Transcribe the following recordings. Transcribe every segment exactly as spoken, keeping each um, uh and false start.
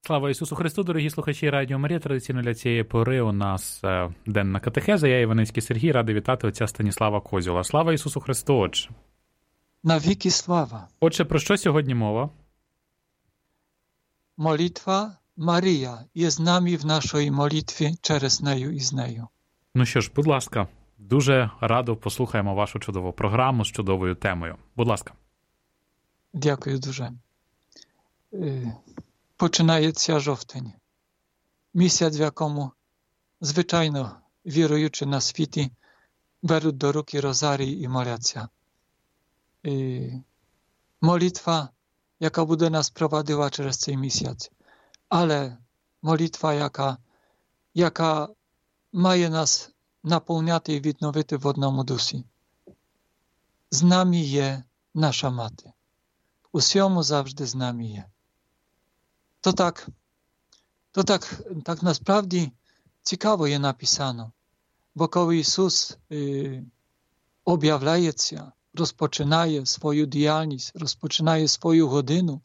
Слава Ісусу Христу, дорогі слухачі Радіо Марія. Традиційно для цієї пори у нас е, денна катехеза. Я Іваницький Сергій, радий вітати отця Станіслава Козьола. Слава Ісусу Христу, Отче. Навіки слава. Отче, про що сьогодні мова? Молитва Марія є з нами в нашій молитві через нею і з нею. Ну що ж, будь ласка, дуже радо послухаємо вашу чудову програму з чудовою темою. Будь ласка. Дякую дуже. Починається жовтень. Місяць, в якому, звичайно, віруючи на світі, беруть до руки розарій і моляться. І молитва, яка буде нас провадила через цей місяць, але молитва, яка, яка має нас наповняти і відновити в одному дусі. З нами є наша мати. У всьому завжди з нами є. To tak, to tak, tak насправді цікаво є написано, бо коли Ісус е, об'являється, розпочинає свою діяльність, розпочинає свою годину,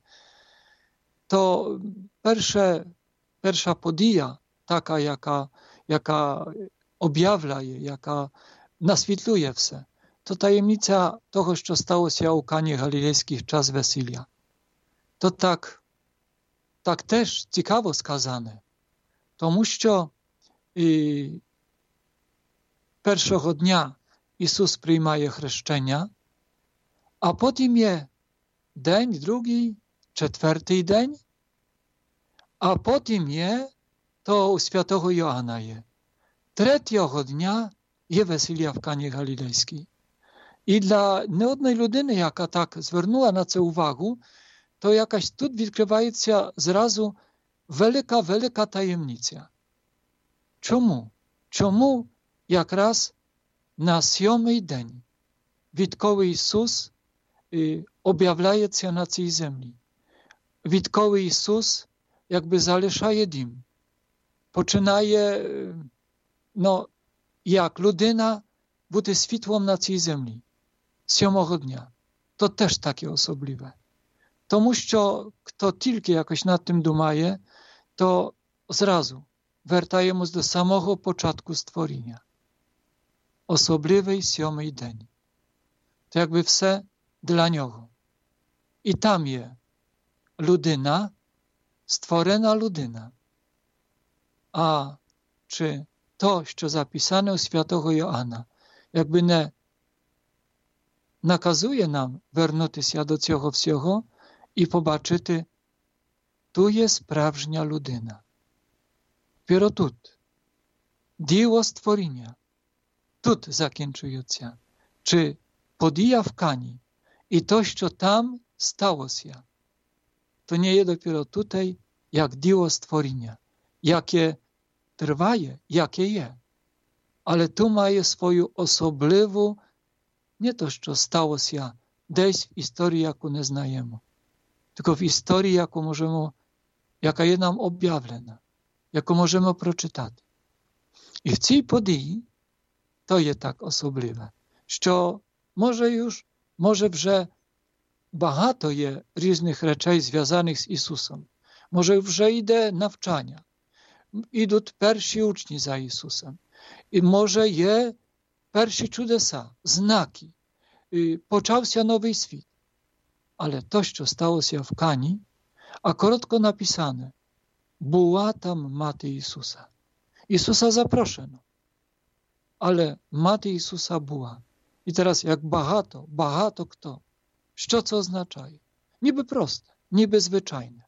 то перше, перша подія, така, яка, яка об'являє, яка насвітлює все, то таємниця того, що сталося у Кані Галілейській в час весілля. То так, Так теж цікаво сказане, тому що і першого дня Ісус приймає хрещення, а потім є день, другий, четвертий день, а потім є, то у святого Йоанна є. Третього дня є весілля в Кані Галілейській. І для не одної людини, яка так звернула на це увагу, то якась тут відкривається зразу велика, велика таємниця. Чому? Чому якраз на сьомий день, відколи Ісус об'являється на цій землі, відколи Ісус якби залишає дім, починає, ну, як людина бути світлом на цій землі, сьомого дня, то теж таке особливе. Тому що, хто тільки якось над тим думає, то зразу вертаємось до самого початку створіння. Особливий сьомий день. То якби все для нього. І там є людина, створена людина. А чи то, що записане у святого Йоанна, якби не наказує нам вернутися до цього всього, і побачити, tu є справжня людина. Віро тут. Діло створіння. Тут закінчується. Чи подія в Кані і то, що там сталося, то не є допіро tutaj, як діло створіння, яке триває, яке є. Але tu має свою особливу, не то, що сталося десь в історії, яку не знаємо, tylko w historii, яку можемо, яка є нам об'явлена, яку можемо прочитати. І в цій події то є так особливе, що може już, може вже багато є різних речей, зв'язаних з Ісусом. Може вже йде навчання, ідуть перші учні за Ісусом. І може є перші чудеса, знаки, і почався новий світ. Але то, що сталося в Кані, а коротко написане, була там мати Ісуса. Ісуса запрошено, але мати Ісуса була. І зараз як багато, багато хто. Що це означає? Ніби просте, ніби звичайне.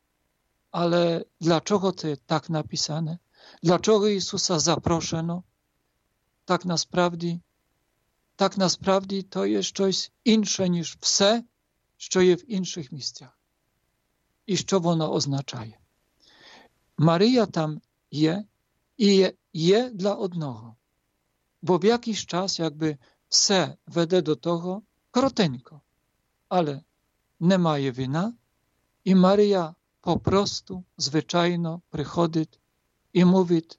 Але dlaczego це так написане? Dlaczego Ісуса запрошено? Так насправді, так насправді то є щось інше, ніж все, що є в інших місцях. І що воно означає? Марія там є і є, є для одного. Бо в якийсь час якби все веде до того коротенько, але немає вина, і Марія po prostu, zwyczajno приходить і мовить,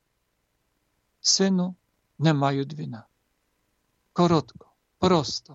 сину, не мають вина. Коротко, просто.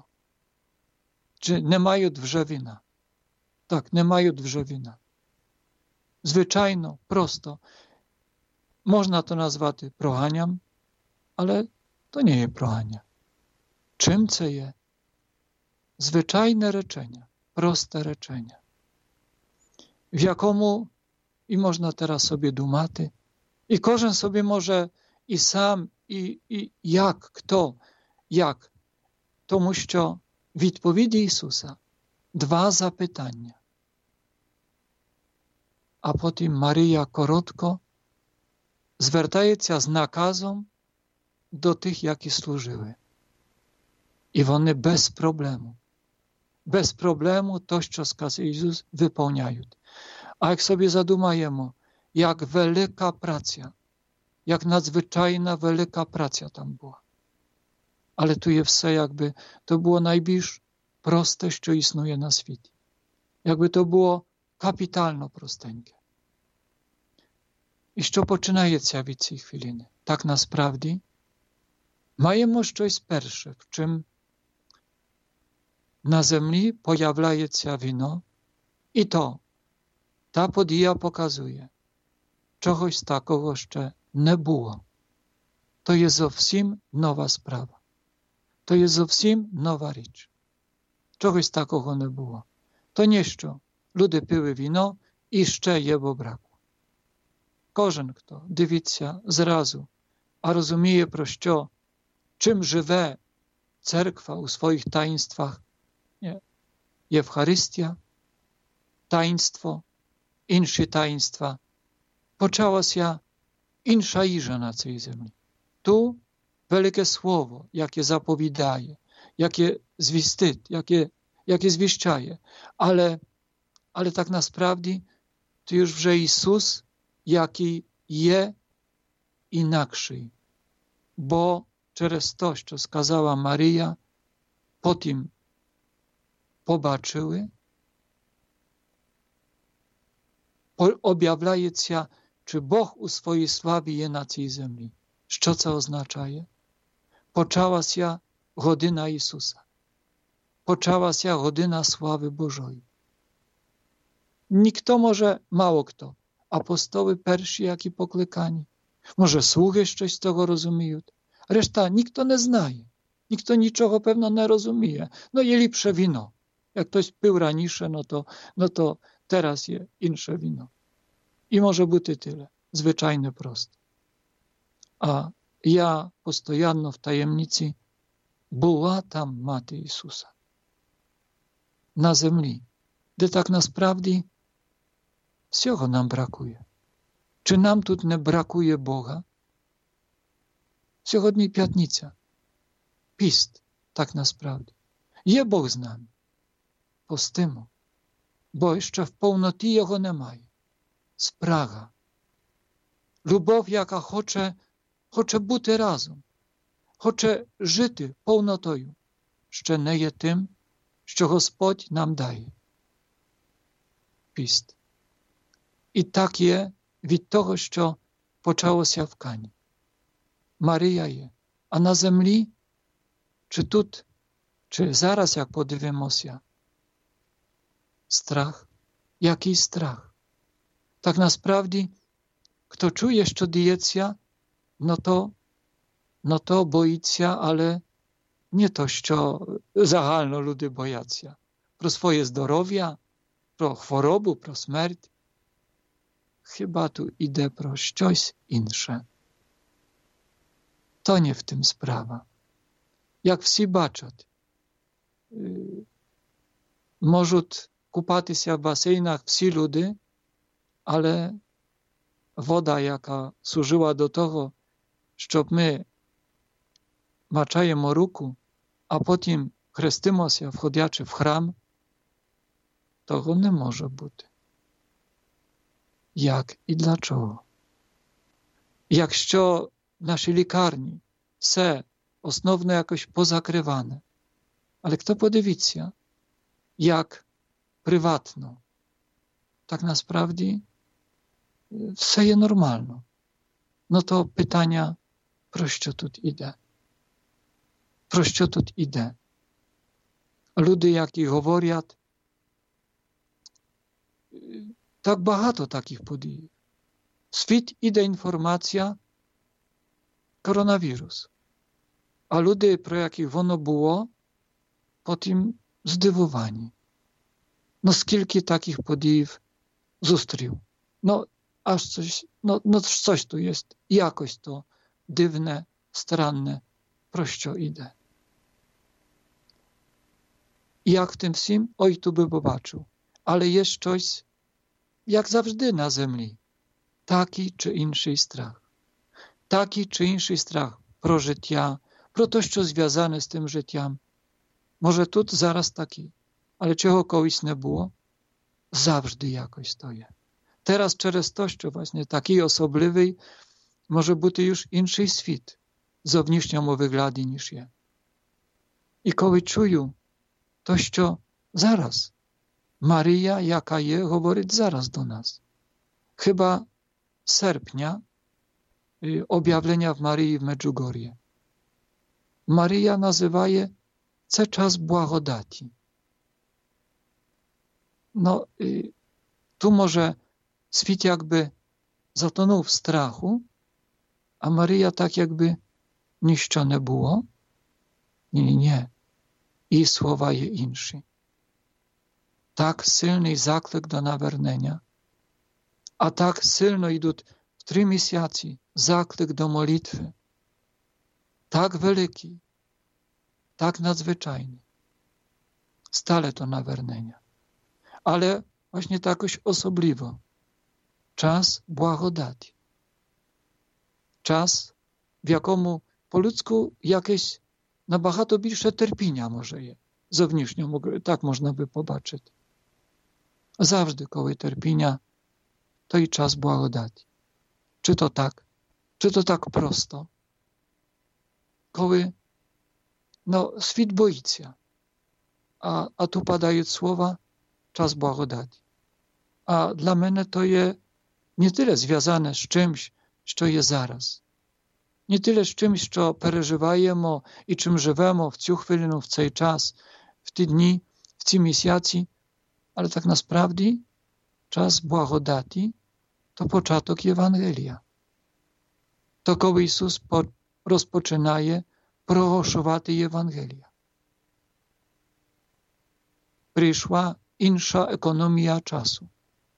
Чи не мають вже вина? Так, не мають вже вина. звичайно, просто. Можна то назвати проганням, але то не є прогання. Чим це є? Звичайне речення, просте речення, в якому і можна зараз собі думати, і кожен собі може і сам, і, і як, хто, як. Тому що в відповіді Ісуса два запитання. А потім Марія коротко звертається з наказом до тих, які служили. І вони без проблему. Без проблему то, що сказав Ісус, виповняють. А як собі задумаємо, як велика праця, як надзвичайна велика праця там була. Але tu є все, якби to było najbільш просте, що існує на світі. Якби to było капітально простеньке. І що починається від цієї хвилини? Так насправді маємо щось перше, в чим на землі появляється віно, і то та подія показує, чогось такого ще не було. То є зовсім нова справа. То є зовсім нова річ. Чогось такого не було. То не що люди пили віно і ще його браку. Кожен, хто дивиться зразу, а розуміє, про що, чим живе церква у своїх таїнствах, Євхаристія, таїнство, інші таїнства, почалася інша їжа на цій землі. Tu велике слово, яке заповідає, яке звістить, яке, яке звіщає. Але, але так насправді, to już вже Ісус, який є інакший. Бо через те, що сказала Марія, потім побачили, об'являється, чи Бог у своїй славі є на цій землі. Що це означає? Почалася година Ісуса. Почалася година слави Божої. Ніхто може, мало хто, апостоли перші, які покликані. Може, слуги щось з того розуміють. Решта ніхто не знає. Ніхто нічого, певно, не розуміє. No є ліпше віно. Jak ktoś pил раніше, no to, no to teraz є інше віно. І може бути tyle. Звичайне просто. А я постійно в таємниці була там мати Ісуса. На землі, де так насправді всього нам бракує. Чи нам тут не бракує Бога? Сьогодні п'ятниця. Піст, так насправді. Є Бог з нами. Постимо, бо ще в повноті Його немає. Спрага. Любов, яка хоче, хоче бути разом, хоче жити повнотою, ще не є тим, що Господь нам дає. Піст. І так є від того, що почалося в Кані. Марія є. А на землі, чи тут, чи зараз, як подивимося, страх. Який страх? Так насправді, хто чує, що діється, no to, no to боїться, але не то, що загально люди бояться. Про своє здоров'я, про хворобу, про смерть. Хіба tu іде про щось інше. То не в тим справа. Як всі бачать, можуть купатися в басейнах всі люди, але вода, яка служила до того, щоб ми мачаємо руку, а потім хрестимося, входячи в храм, того не може бути. Як і для чого? Якщо в нашій лікарні все основно якось позакриване, але хто подивіться, як prywatno. Tak насправді все є нормально. No to питання, про що тут іде? Про що тут іде? Люди, які говорять, Так багато таких подій. В світ іде інформація коронавірус. А люди, про яких воно було, потім здивовані. Ну, скільки таких подій зустрів. Ну, аж coś, no, no coś tu jest, jakoś to dziwne, странне, про що йде. I jak w tym всім, oj, tu by побачив. Але є щось, як завжди на землі, такий чи інший страх. Такий чи інший страх про життя, про те, що зв'язане з тим життям. Може тут зараз такий, але чого колись не було, завжди якось то є. Teraz через to, що właśnie такий особливий, може бути już інший світ, в зовнішньому вигляді, ніж є. І коли чую то, що зараз Марія, яка є, говорить зараз до нас. Chyba серпня об'явлення в Марії в Меджугор'ї. Марія називає це час благодаті. No, tu może świat jakby zatonął w strachu, a Maryja tak jakby ніщо не було. Ні, ні. І слова є інші. Так сильний заклик до навернення. А так сильно йдуть в три місяці заклик до молитви. Так великий, так надзвичайний. Стale to naвернення. Ale właśnie takoś osobliwo. Czas błagodaci. Czas, w jakomu po ludzku jakieś nabagато більше терпіння може є. Зовнішньо, так можна би побачити. Завжди, коли терпіння, то і час благодаті. Чи то так, чи то так просто. Коли, no, світ боїться, а, а tu padaють слова czas благодаті. А для мене то є не тільки зв'язане з чимось, що є зараз. Не тільки з чимось, що переживаємо і чим живемо в цю хвилину, в цей час, в ті дні, в ці місяці, але так насправді час благодаті to początek Євангелія. To коли Ісус розпочинає проголошувати Євангелія. Прийшла інша економія часу.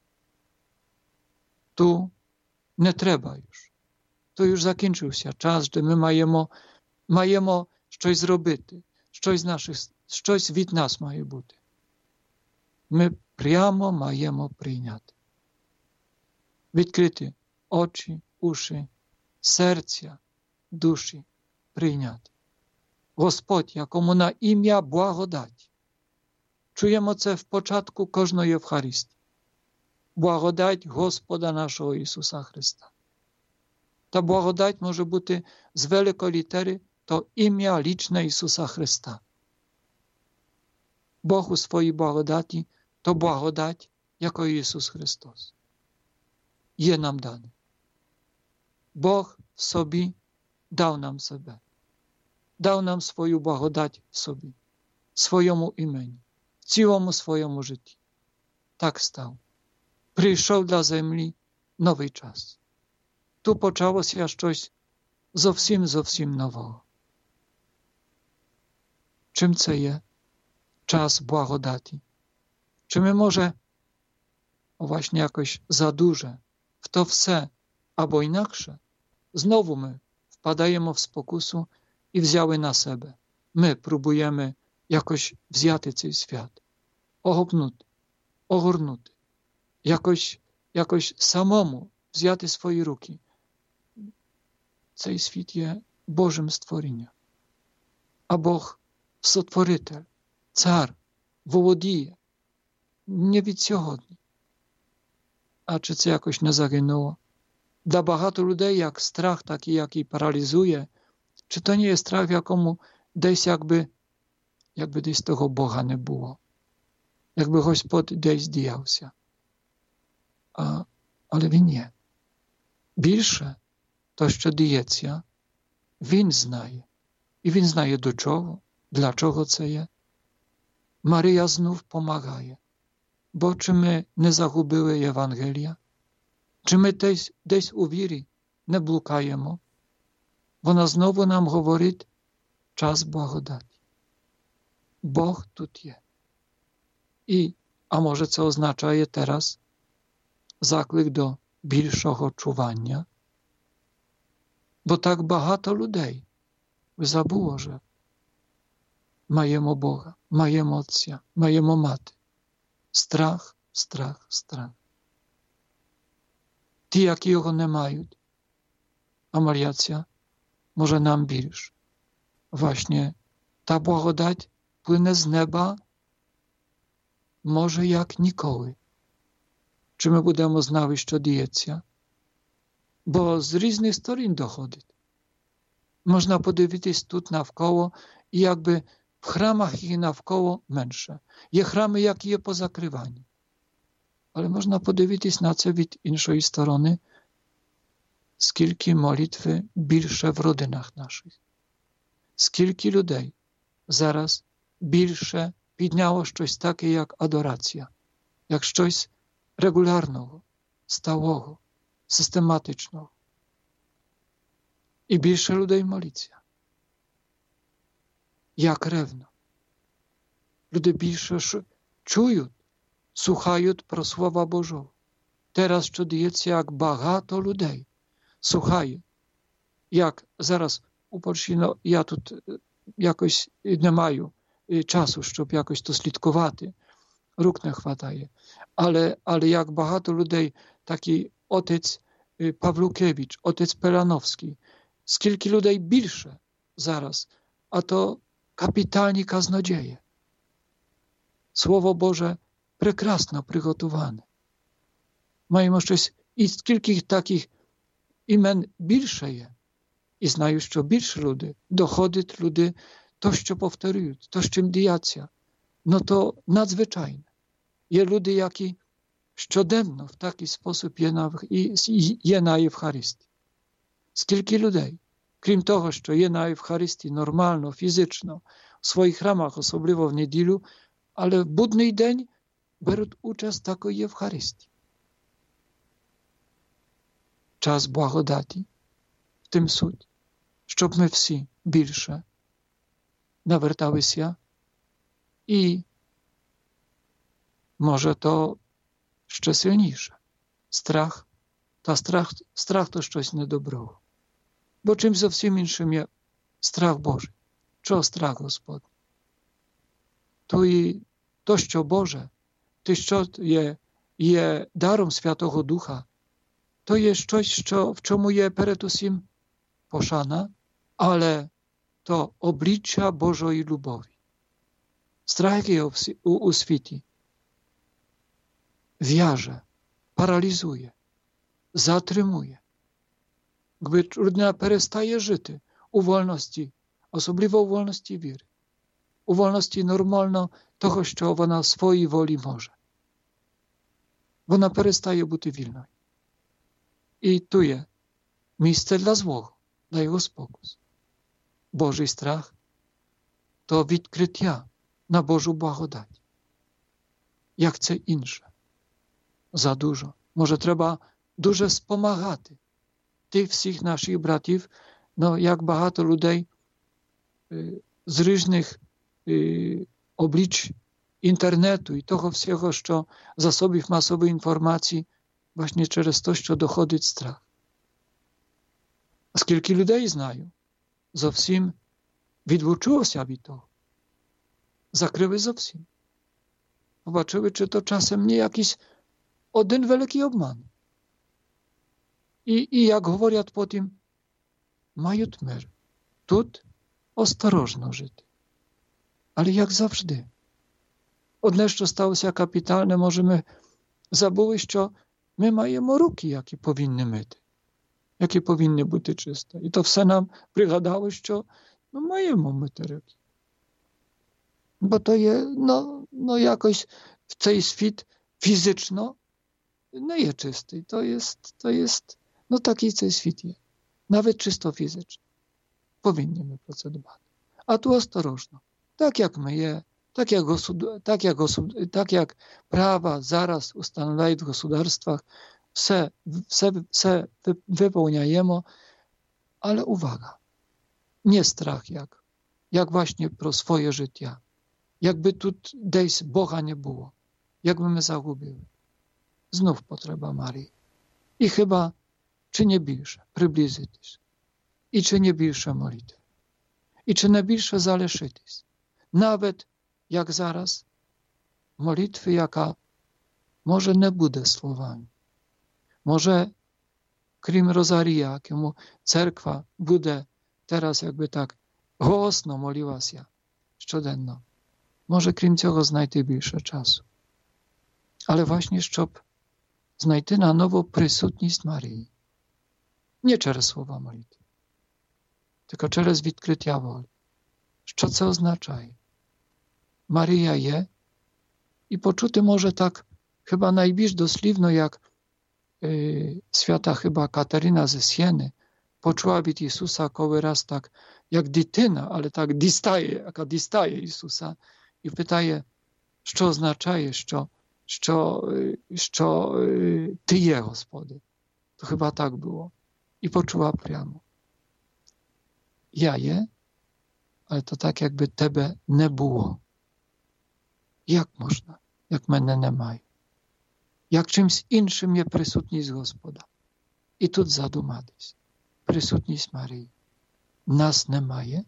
Tu не треба już. Tu już закінчився час, де ми маємо, маємо щось зробити, щось, наших, щось від нас має бути. Ми прямо маємо прийняти. Відкрити очі, уші, серця, душі прийняти. Господь, якому на ім'я благодать. Чуємо це в початку кожної Євхаристії. Благодать Господа нашого Ісуса Христа. Та благодать може бути з великої літери, то ім'я лічне Ісуса Христа. Бог у своїй благодаті, то благодать, якою Ісус Христос. Є нам дане. Бог в собі дав нам себе. Дав нам свою благодать в собі, в своєму імені, в цілому своєму житті. Так став. Прийшов для землі новий час. Tu почалося щось зовсім, зовсім нового. Чим це є? Час благодаті. Чи ми, може, właśnie jakoś za duże w to все, або інакше, знову ми впадаємо в спокусу і взяли на себе. Ми пробуємо якось взяти цей свят, огопнути, огорнути, якось, якось самому взяти свої руки. Цей світ є Божим створінням. А Бог – сотворитель, цар, володіє не від сьогодні. А чи це якось не загинуло? Для багато людей як страх такий, який паралізує, чи то не є страх, в якому десь якби, якби десь того Бога не було. Якби Господь десь діявся. А, але Він є. Більше, то, що діється, Він знає. І Він знає до чого, для чого це є. Марія знов помагає. Бо чи ми не загубили Євангелія? Чи ми десь, десь у вірі не блукаємо? Вона знову нам говорить час благодаті. Бог тут є. І, а може це означає teraz заклик до більшого чування? Бо так багато людей забуло, що маємо Бога, маємо Отця, маємо Мати. Страх, страх, страх. Ті, які його не мають, а Мар'яця може нам більше. Właśnie ta благодать płynie z nieba, może jak nikoли. Чи ми будемо знали, що діється? Бо з різних сторін доходить. Можна подивитись тут навколо, і якби в храмах і навколо менше. Є храми, які є позакривані. Але можна подивитись на це від іншої сторони, скільки молитви більше в родинах наших. Скільки людей зараз більше підняло щось таке, як адорація, як щось регулярного, сталого, систематичного. І більше людей молиться. Як ревно. Люди більше чують, słuchaють про Слова Божого. Teraz що діється, як багато людей słuchaють. Як зараз у Польщі, ну, я тут якось не маю часу, щоб якось то слідкувати. Рук не хватає. Але, але як багато людей, такий отець Павлукевич, отець Перановський, скільки людей більше зараз, а то kapitalni kaznodzieje. Słowo Boże прекрасно приготоване. Маємо щось, і скільки таких імен більше є. І знаю, що більше люди, доходять люди, то, що повторюють, то, з чим діяться. Ну то надзвичайне. Є люди, які щоденно в такий спосіб є на, є на Євхаристії. Скільки людей, крім того, що є на Євхаристії нормально, фізично, в своїх храмах, особливо в неділю, але в будний день беруть участь в такої Євхаристії. Час благодаті в тим суть, щоб ми всі більше наверталися і, може, то ще сильніше. Страх, та страх, страх то щось недоброго. Бо чим зовсім іншим є страх Божий. Чого страх Господній? То і то, що Боже, те, що є, є даром Святого Духа, то є щось, що, в чому є перед усім пошана, але то обличчя Божої любові. Страх, який є у, у світі, в'яже, паралізує, затримує. Gdy людина перестає жити у вольності, особливо у вольності віри, у вольності нормально того, що вона в своїй волі може. Вона перестає бути вільною. І tu є місце для злого, для його спокус. Божий страх – то відкриття на Божу благодать. Як це інше? Задужо. Може, треба дуже спомагати тих всіх наших братів, ну, як багато людей з різних облич інтернету і того всього, що засобів масової інформації, właśnie через то, що доходить страх. А скільки людей знаю, зовсім відлучилося від того. Закрили зовсім. Побачили, чи то часом не якийсь один великий обман. І, і як говорять потім, мають мир. Тут осторожно жити. Але як завжди. Одне, що сталося капітальне, може ми забули, що ми маємо руки, які повинні мити, які повинні бути чисті. І то все нам пригадало, що ну, маємо мити руки. Бо то є, ну, ну якось в цей світ фізично не є чистий. То є, то є, ну такий цей світ є. Навіть чисто фізично. Повинні ми про це дбати. А tu осторожно. Так, як ми є, Tak jak, tak jak, tak jak prawa zaraz ustanawiają w gospodarstwach, все, все, все wypełniajemy, ale uwaga, nie strach jak, jak właśnie pro swoje życie, jakby tu gdzieś Boga nie było, jakby my zagubiły. Znów potrzeba Marii. I chyba, czy nie bільше приблизитись, і чи не більше молитви, і чи не більше залишитись. Навіть, як зараз, молитви, яка, може, не буде словами. Może, крім Розарія, якому церква буде teraz jakby tak голосно молилася щоденно. Może, крім цього, знайти більше часу. Але właśnie, щоб знайти на нову присутність Марії. Nie через słowa молитви, tylko через відкриття волі. Що це означає? Марія є, і почути може так chyba najbільш дослівно, як y, свята chyba Катерина ze Sieny почула від Ісуса, коли раз так, як дитина, але так дістає, яка дістає Ісуса, і питає, що означає, що, що, що Ty є, Господи. To chyba tak było. I poczuła прямо. Ja je, ale to tak jakby Тебе не було. Jak можна, як мене немає? Як чимсь іншим є присутність Господа? І тут задуматись. Присутність Марії. Нас немає.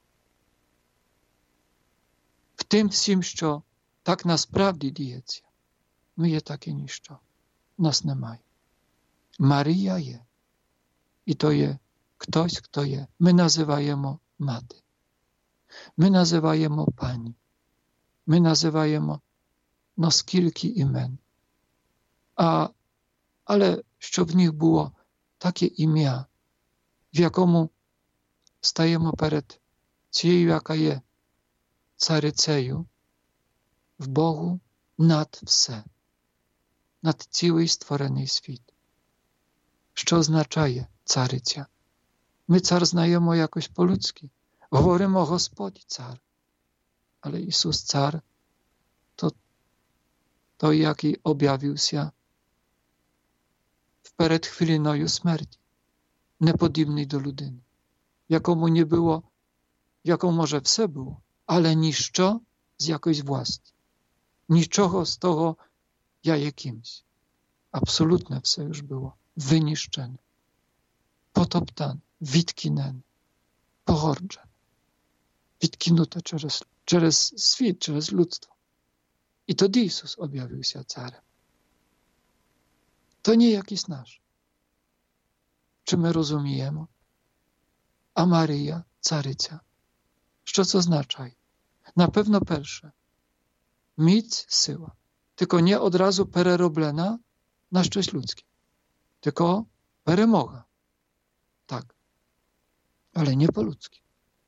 В тим всім, що так насправді діється, ми є таке ніщо. Нас немає. Марія є. І то є хтось, хто є. Ми називаємо мати. Ми називаємо пані. Ми називаємо no скільки імен. А, але щоб в них було таке ім'я, в якому стаємо перед цією, яка є царицею, в Богу над все, над цілий створений світ. Що означає цариця? Ми цар знаємо якось по-людськи. Говоримо Господь цар. Але Ісус цар to той, який об'явився перед хвилиною смерті, неподібний до людини, якому не було, якому може все було, але ніщо з якоїсь власті. Нічого з того я якимсь. Абсолютно все już było wyniszczone, potoptane, відкинене, pogordzone, відкинуте через, через світ, через людство. І тоді Ісус об'явився царем. To nie jakiś nasz. Czy my rozumiemy? A Maryja, carycia. Що це означає? На pewno перше. Міць, сила. Tylko nie od razu перероблена на щось людське. Tylko перемога. Так. Але не по-людськи.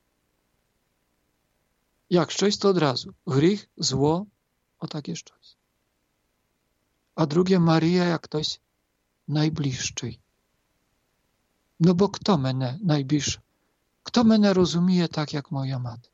Jak щось, to od razu. Гріх, зло, o takie щось. A drugie, Maryja jak ktoś najbliższy. No bo kto mnie najbliższy? Kto mnie rozumie tak jak moja matka?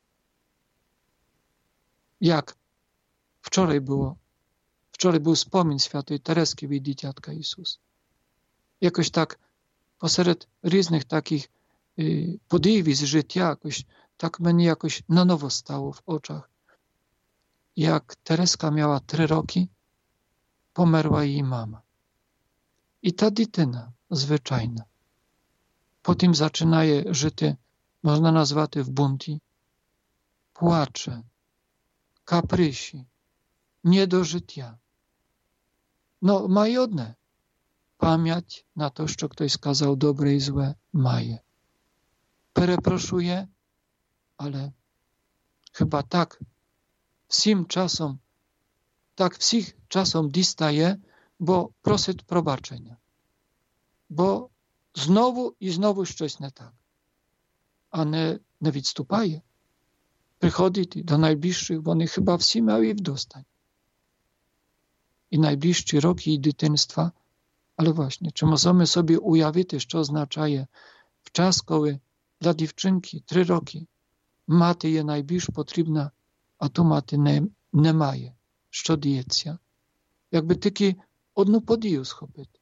Jak wczoraj było, wczoraj był wspomin świętej Tereski від Dzieciatka Jezus. Jakoś tak pośród różnych takich y, podejść z życia, jakoś, tak mnie jakoś na nowo stało w oczach. Jak Tereska miała trzy roki, pomerła jej mama. I ta dytyna zwyczajna. Potem zaczynaje życie, można nazwać w bunті, płacze, kaprysi, nie do życia. No, ma i одне. Pamięć na to, że ktoś skazał dobre i złe, maje. Перепрошує, ale chyba tak всім czasом tak всіх czasом дістає, бо просить пробачення. Бо знову і знову щось не так. А не, не відступає. Приходить до найближчих, вони хіба всі мали вдостань. І найближчі роки і дитинства, але właśnie, чи можемо собі уявити, що означає в час, коли для дівчинки три роки мати є найбільш потрібна а то мати не, немає, що діється. Якби тільки одну подію схопити.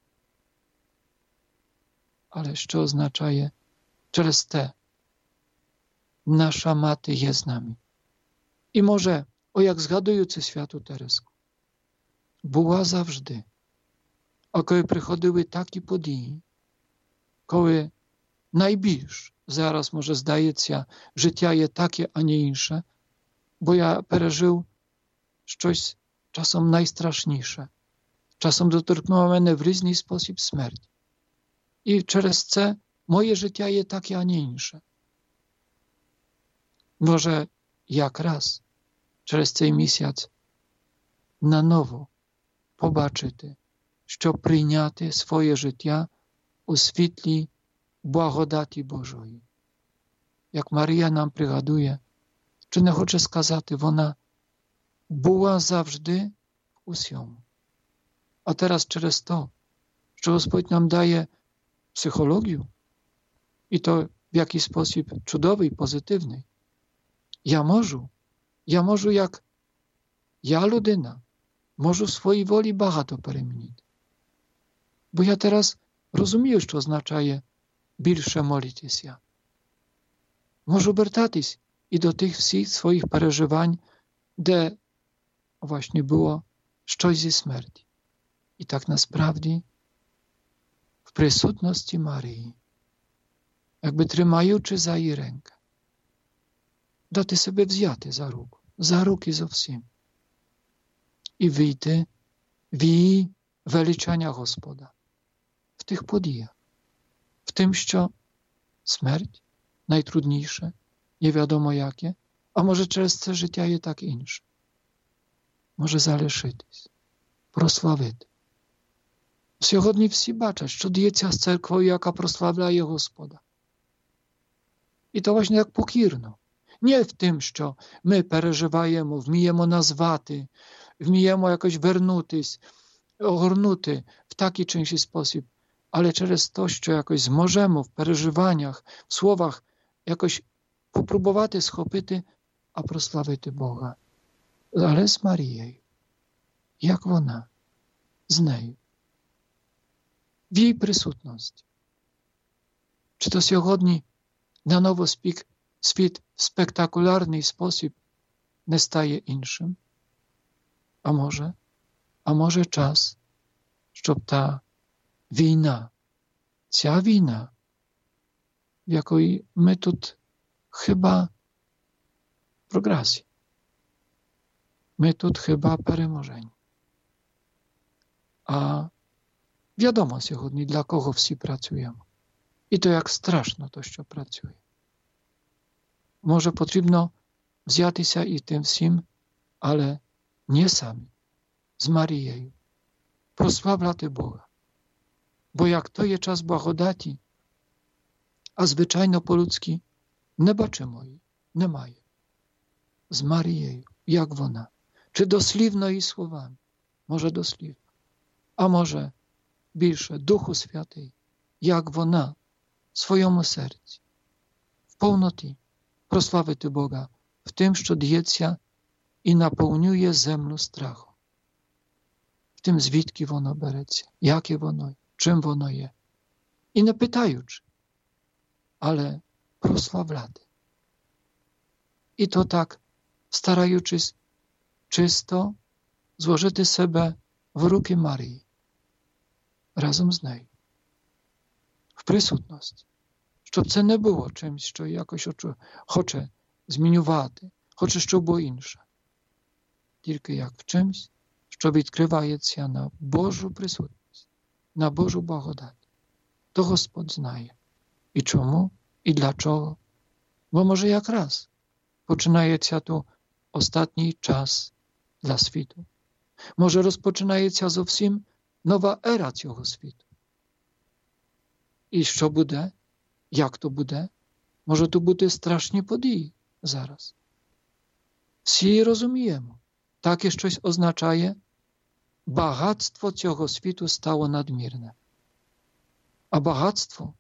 Але що означає через те? Наша мати є з нами. І може, о як згадую цю святу Тереску, була завжди. А коли приходили такі події, коли найбільш зараз, може, здається, життя є таке, а не інше, бо я пережив щось часом найстрашніше. Часом доторкнула мене в різний спосіб смерть. І через це моє життя є таке, а не інше. Може, якраз через цей місяць наново побачити, щоб прийняти своє життя у світлі благодаті Божої. Як Марія нам пригадує, чи не хоче сказати, вона була завжди в усьому. А teraz через то, що Господь нам дає psychologię i to w jakiś sposób cudowny i pozytywny. Ja можу, я можу як я людина, можу в своїй волі багато перемінити. Бо я зараз розумію, що означає більше молитися. Можу вертатись і до тих всіх своїх переживань, де właśnie było щось зі смерті. І так насправді в присутності Марії, якби тримаючи за її рękę, дати себе взяти за руку, за руки зовсім і вийти в її величання Господа, в тих подіях, в тим, що смерть найтрудніше, невідомо яке, а може через це життя є так інше. Може залишитись, прославити. Сьогодні всі бачать, що діється з церквою, яка прославляє Господа. І то właśnie як покірно. Не в тим, що ми переживаємо, вміємо назвати, вміємо якось вернутись, огорнути в такий чи інший спосіб, але через то, що якось зможемо в переживаннях, в словах якось попробувати схопити, а прославити Бога. Але з Марією, як вона, з нею, в її присутності. Чи то сьогодні на nowo спік світ в спектакулярний спосіб не стає іншим? А може, а може час, щоб та війна, ця війна, в якої ми тут chyba w progresji. My тут chyba переможені. А wiadomo сьогодні, для кого всі працюємо. І то як страшно то, що працює. Може потрібно взятися і тим всім, але не самі, з Марією. Прославляти Бога. Бо як то є час благодаті, а звичайно по-людськи не бачимо її, немає. З Марією, як вона. Чи дослівно її словами? Може дослівно. А може більше Духу Святий, як вона в своєму серці, в повноті прославити Бога в тим, що діється і наповнює землю страхом. В тим, звідки воно береться, яке воно, чим воно є. І не питаючи, але прославляти. І то так, стараючись чисто зложити себе в руки Марії, разом з нею, в присутності, щоб це не було чимось, що якось хоче змінювати, хоче, щоб було інше. Тільки як в чимось, що відкривається на Божу присутність, на Божу благодать. То Господь знає. І чому, і для чого. Бо може якраз починається tu ostatni czas dla świtu. Może rozpoczynaється зовсім нова ера цього світу. І що буде? Як то буде? Може то бути страшні події зараз. Всі розуміємо. Таке щось означає, багатство цього світу стало надмірне. А багатство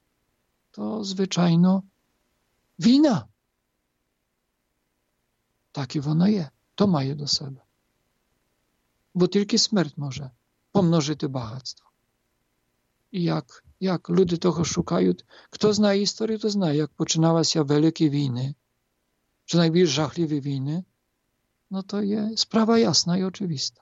то, звичайно, війна. так і воно є. То має до себе. Бо тільки смерть може помножити багатство. І як, як люди того шукають, хто знає історію, то знає, як починалися великі війни, чи найбільш жахливі війни, no to jest sprawa jasna i oczywista.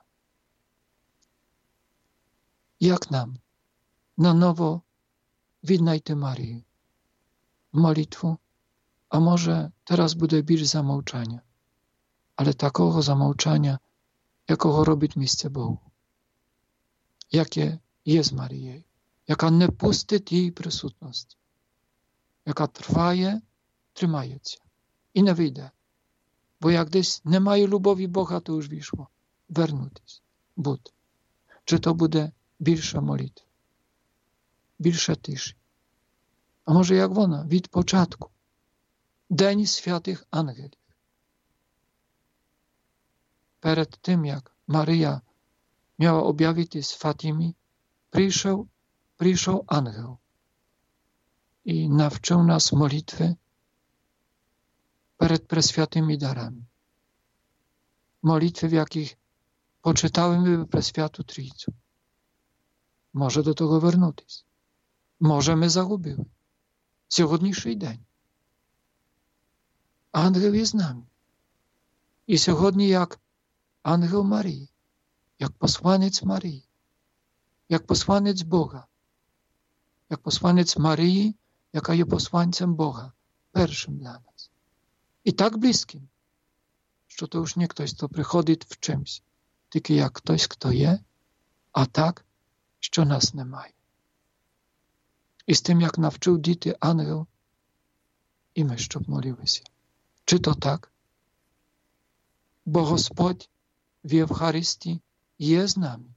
Jak nam na nowo віднайти Марію, молитву, а може teraz буде більш замовчання, але такого замовчання, якого робить місце Богу, яке є з Марією, яка не пустить її присутність, яка триває, тримається і не вийде. Бо як десь немає любові Бога, то już вийшло. Вернутись, бути. Чи то буде більша молитва, більше тиші. А може як вона від початку. День святих ангелів. Перед тим, як Марія miała objawić Fatimie, przyszedł, przyszedł ангел i nauczył nas modlitwy перед пресвятими дарами. Молитви, в яких почитали ми Пресвяту Трійцю. Може до того вернутись. Може ми загубили. Сьогоднішній день. Ангел є з нами. І сьогодні як ангел Марії, як посланець Марії, як посланець Бога, як посланець Марії, яка є посланцем Бога, першим для нас. І так близьким, що то już nie ktoś, kto приходить в чимсь, тільки як хтось, хто є, а так, що нас немає. І з тим, як навчив діти ангел, і ми, щоб молилися. Чи то так? Бо Господь в Євхаристії є з нами.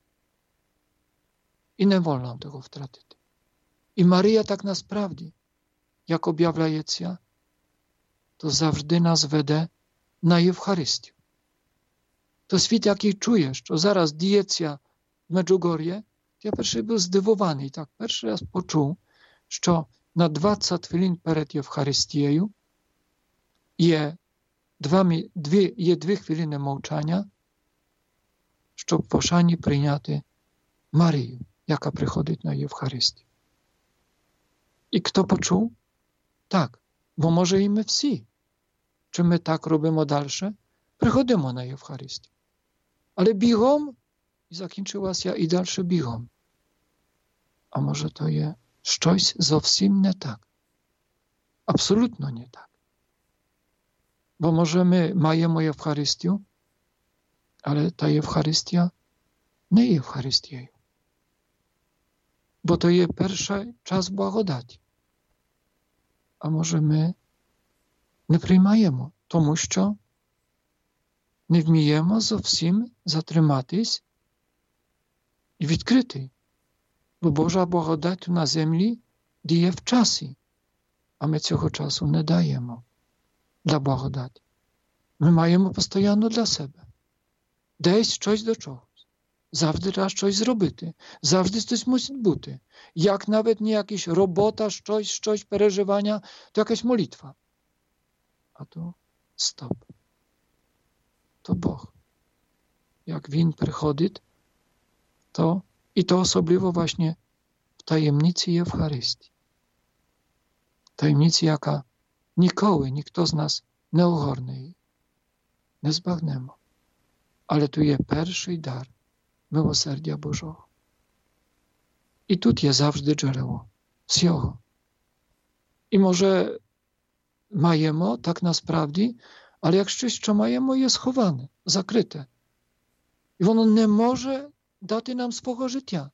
І не wolno того втратити. І Марія так насправді, як об'являється, to завжди нас веде на Євхаристію. То світ, який чує, що зараз діється в Меджугор'ї, я перший був здивований, так, перший раз почув, що на двадцять хвилин перед Євхаристією є, два, дві, є дві хвилини мовчання, щоб в пошані прийняти Марію, яка приходить на Євхаристію. І хто почув? Так. Бо може і ми всі, чи ми так робимо далі, приходимо на Євхаристію. Але бігом, і закінчилася і далі бігом. А може то є щось зовсім не так. Абсолютно не так. Бо може ми маємо Євхаристію, але та Євхаристія не є Євхаристією. Бо то є перший час благодаті. А може ми не приймаємо, тому що не вміємо зовсім затриматись і відкрити. Бо Божа благодать на землі діє в часі, а ми цього часу не даємо для благодаті. Ми маємо постійно для себе. Десь щось до чогось. Завжди треба щось зробити. Завжди щось мусить бути. Як навіть не якась робота, щось, щось, переживання, то якась молитва. А то стоп. То Бог. Jak Він приходить, to i to особливо właśnie w tajemnicy Євхаристії. Tajemnicy, jaka nikoły, ніхто з нас не огорне її, не збагнемо. Але tu є перший дар милосердя Божого. І тут є завжди джерело всього. І може маємо так насправді, але як щось, що маємо, є сховане, закрите. І воно не може дати нам свого життя.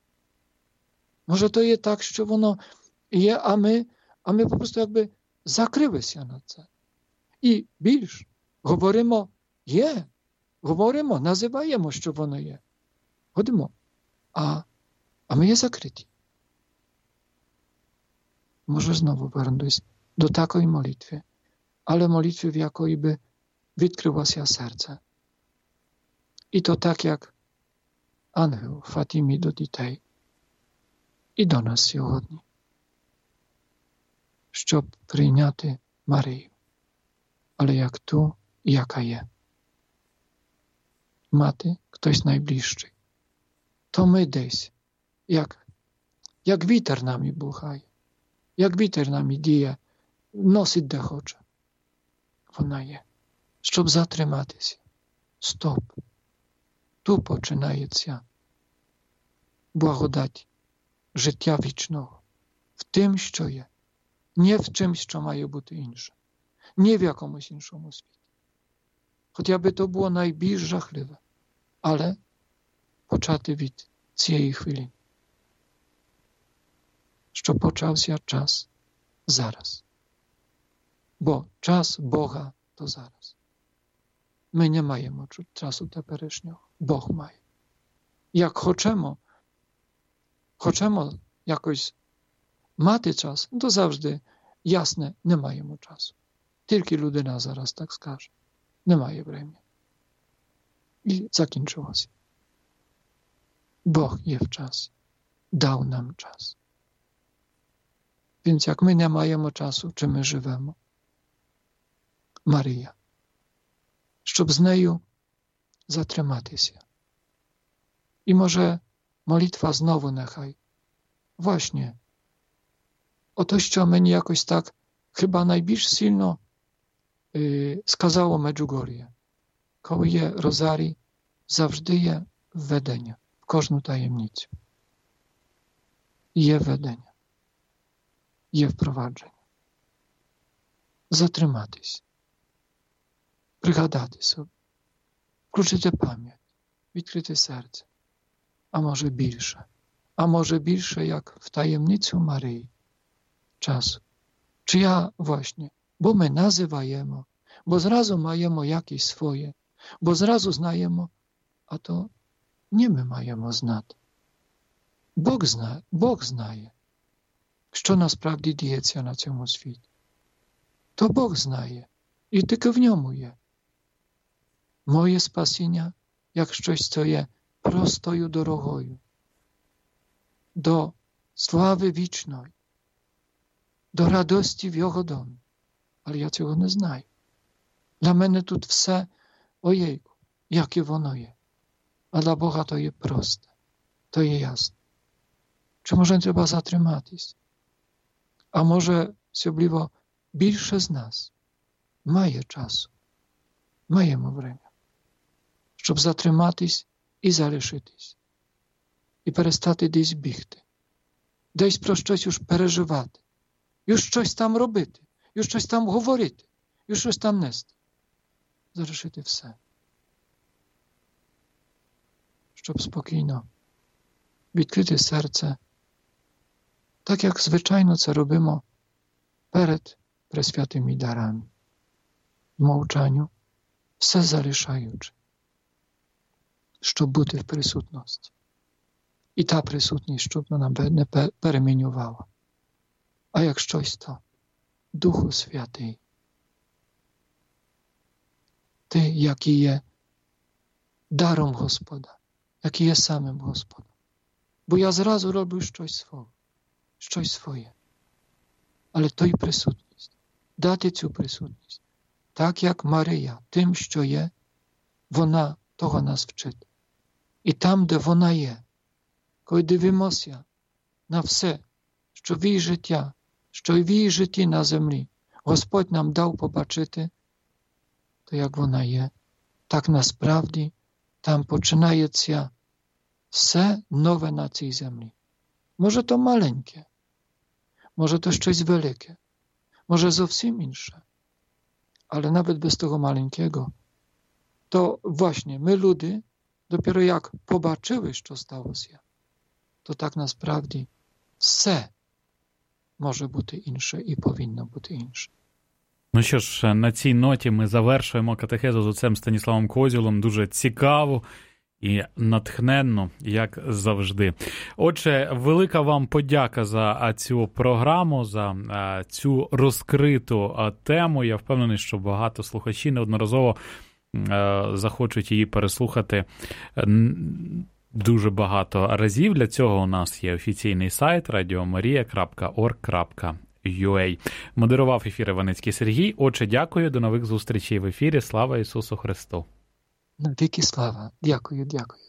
Може то є так, що воно є, а ми, а ми просто якби закрилися на це. І більш говоримо є, говоримо, називаємо, що воно є. Ходимо. А, а ми є закриті. Może znowu wrócić do takiej modlitwy, ale modlitwy, w jakiej by odkryło się serce. I to tak jak ангел Фатімі до дітей і до нас сьогодні, щоб прийняти Марію. Але як ту, яка є. Мати хтось найближчий. То ми десь, як, як вітер нами бухає, як вітер нами діє, носить де хоче. Вона є. Щоб затриматися. Стоп. Тут починається благодать життя вічного. В тим, що є. Не в чимсь, що має бути інше. Не в якомусь іншому світі. Хоча би то було найбільш жахливе. Але почати від цієї хвилини. Що почався час зараз. Бо час Бога то зараз. Ми не маємо часу теперішнього. Бог має. Як хочемо, хочемо якось мати час, то завжди ясне, не маємо часу. Тільки людина зараз так скаже. Немає времени. І закінчилося. Бог є в часі. Дав нам час. Więc як ми не маємо часу, чи ми живемо? Марія. Щоб з нею затриматися. І може молитва знову нехай. Właśnie. Ото, що мені якось так chyba найбільш сильно y, сказало Меджугор'я. Коли є розарій, завжди є введення в кожну таємницю. Є ведення. Є впровадження. Затриматись. Пригадати собі. Включити пам'ять. Відкрити серце. А може більше. А може більше, як в таємницю Марії. Часу. Чи я, właśnie, бо ми називаємо, бо зразу маємо якісь своє, бо зразу знаємо, а то не ми маємо знати. Бог знає, Бог знає, що насправді діється на цьому світі. То Бог знає, і тільки в ньому є. Моє спасіння, як щось, що є простою дорогою до слави вічної, до радості в Його домі. Але я цього не знаю. Для мене тут все, ojejku, яке воно є. А для Бога то є просте, то є ясне. Чи може треба затриматись? А може, особливо, більше з нас має часу, маємо время, щоб затриматись і залишитись. І перестати десь бігти. Десь про щось уж переживати. Już щось там робити, już щось там говорити, już щось там нести. Залишити все. Щоб спокійно відкрити серце, так як звичайно це робимо перед пресвятими дарами. В мовчанню, все залишаючи, щоб бути в присутності. І та присутність, щоб вона не перемінювала. А як щось то, Духу Святий, Ти, який є даром Господа, який є самим Господом. Бо я зразу роблю щось своє, щось своє. Але то й присутність, дати цю присутність, так як Марія, тим, що є, вона того нас вчить. І там, де вона є, коли дивимося на все, що в її життя, що в її житті на землі Господь нам дав побачити, то як вона є, так насправді там починається все нове на цій землі. Може то маленьке, може то щось велике, може зовсім інше. Але навіть без того маленького, то właśnie my ludy, dopiero jak побачили, що сталося, то так насправді все може бути інше і повинно бути інше. Ну що ж, на цій ноті ми завершуємо катехезу з отцем Станіславом Козілом. Дуже цікаво і натхненно, як завжди. Отже, велика вам подяка за цю програму, за цю розкриту тему. Я впевнений, що багато слухачів неодноразово захочуть її переслухати дуже багато разів. Для цього у нас є офіційний сайт радіомарія крапка орг крапка ю а. Модерував ефір Іваницький Сергій. Отче, дякую, до нових зустрічей в ефірі. Слава Ісусу Христу! Навіки слава. Дякую, дякую.